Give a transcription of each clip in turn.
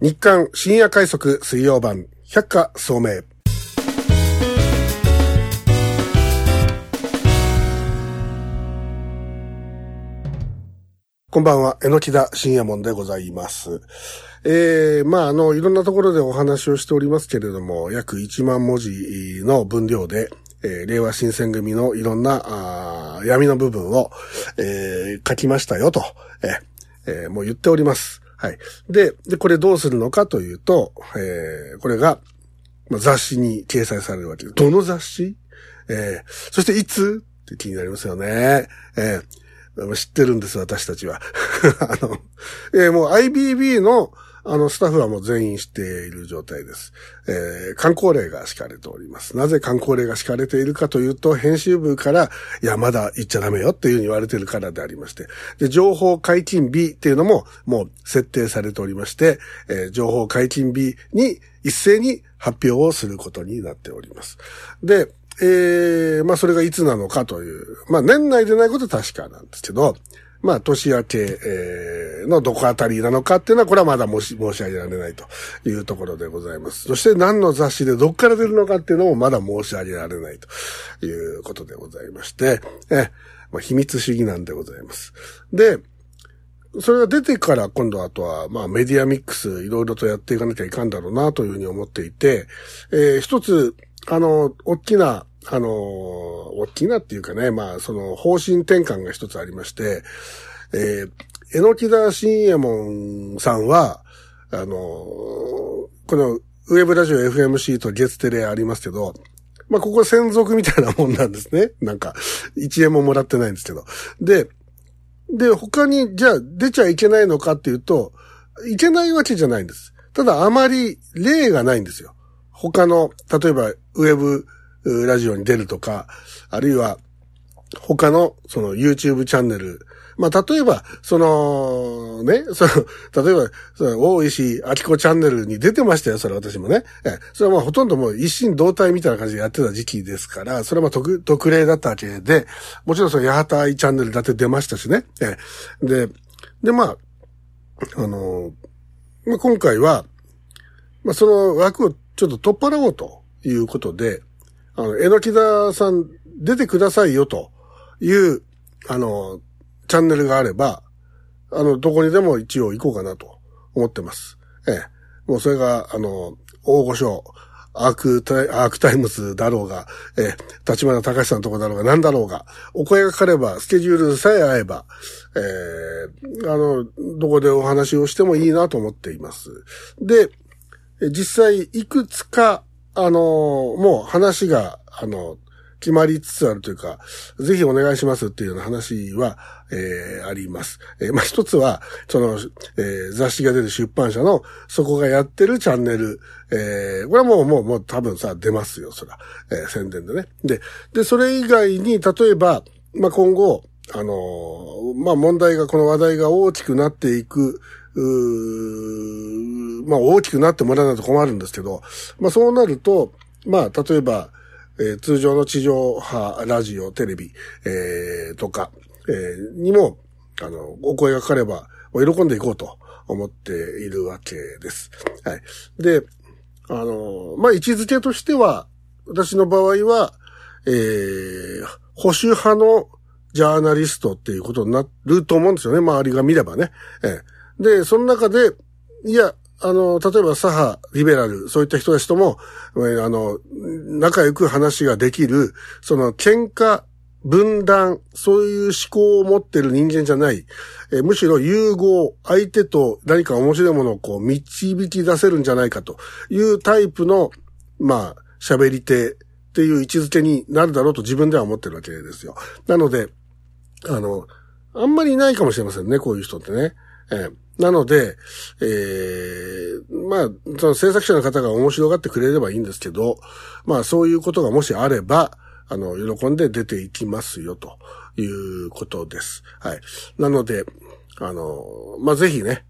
日刊深夜快速水曜版百花聡明。こんばんは、榎田深夜門でございます。いろんなところでお話をしておりますけれども、約1万文字の分量で、令和新選組のいろんな闇の部分を、書きましたよと、もう言っております。はい。で、これどうするのかというと、これが、雑誌に掲載されるわけです。どの雑誌？そしていつって気になりますよね。知ってるんです、私たちは。もう IBB のスタッフはもう全員知っている状態です。刊行令が敷かれております。なぜ刊行令が敷かれているかというと、編集部から、いや、まだ言っちゃダメよっていうふうに言われているからでありまして。で、情報解禁日っていうのももう設定されておりまして、情報解禁日に一斉に発表をすることになっております。で、それがいつなのかという、年内でないことは確かなんですけど、年明け、のどこあたりなのかっていうのは、これはまだ申し上げられないというところでございます。そして何の雑誌でどっから出るのかっていうのもまだ申し上げられないということでございまして、秘密主義なんでございます。で、それが出てから今度あとは、メディアミックスいろいろとやっていかなきゃいかんだろうなというふうに思っていて、一つ、大きなっていうかね、その方針転換が一つありまして、榎田深右衛門さんは、このウェブラジオ FMC と月テレありますけど、ここ専属みたいなもんなんですね。なんか、1円ももらってないんですけど。で、他に、じゃあ出ちゃいけないのかっていうと、いけないわけじゃないんです。ただあまり例がないんですよ。他の、例えばウェブラジオに出るとか、あるいは他のその YouTube チャンネル、例えば例えば大石明子チャンネルに出てましたよ、それ私もね。それはほとんどもう一心同体みたいな感じでやってた時期ですから、それは特例だったわけで、もちろんその八幡愛チャンネルだって出ましたしね。今回はその枠をちょっと取っ払おうということで、榎田さん出てくださいよという、チャンネルがあれば、どこにでも一応行こうかなと思ってます。もうそれが、大御所、アークタイムズだろうが、立花隆さんのとこだろうが何だろうが、お声がかかれば、スケジュールさえ合えば、どこでお話をしてもいいなと思っています。で、実際いくつかもう話が決まりつつあるというか、ぜひお願いしますっていうような話は、あります。一つは雑誌が出る出版社のそこがやってるチャンネル、これはもう多分さ出ますよ、そら、宣伝でね。でそれ以外に例えば今後問題がこの話題が大きくなっていく。大きくなってもらわないと困るんですけど、そうなると、例えば、通常の地上波、ラジオ、テレビ、とか、にも、お声がかかれば、喜んでいこうと思っているわけです。はい。で、位置づけとしては、私の場合は、保守派のジャーナリストっていうことになると思うんですよね。周りが見ればね。で、その中で、いや、例えば左派、リベラル、そういった人たちとも、仲良く話ができる、喧嘩、分断、そういう思考を持ってる人間じゃない、むしろ融合、相手と何か面白いものを導き出せるんじゃないかというタイプの、喋り手っていう位置づけになるだろうと自分では思ってるわけですよ。なので、あんまりいないかもしれませんね、こういう人ってね。なので、その制作者の方が面白がってくれればいいんですけど、そういうことがもしあれば、喜んで出ていきますよ、ということです。はい。なので、ぜひね、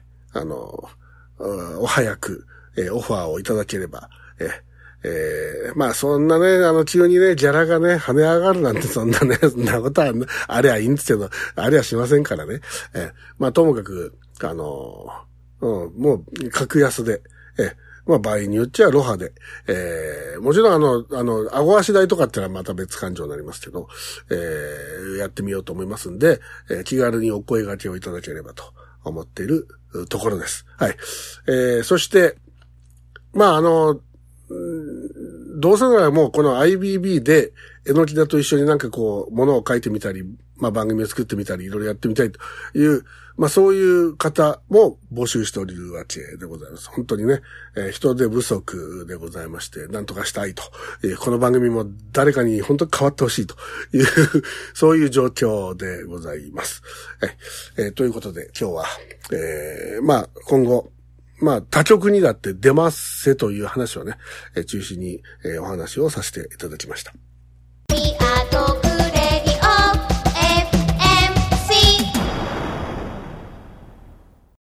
お早く、オファーをいただければ、そんなね、急にね、ギャラがね、跳ね上がるなんてそんなね、そんなことは、あれはいいんですけど、あれはしませんからね。ともかく、 もう格安で、まあ場合によっちゃロハで、もちろん顎足代とかってのはまた別感情になりますけど、やってみようと思いますんで、気軽にお声掛けをいただければと思っているところです。はい。そして、まあどうせならもうこの IBB で、えのきだと一緒になんかこう、ものを書いてみたり、まあ番組を作ってみたり、いろいろやってみたいという、まあそういう方も募集しておるわけでございます。本当にね、人手不足でございまして、なんとかしたいと。この番組も誰かに本当に変わってほしいという、そういう状況でございます。ということで今日は、まあ今後、まあ他局にだって出ますせという話をね、中心に、お話をさせていただきました。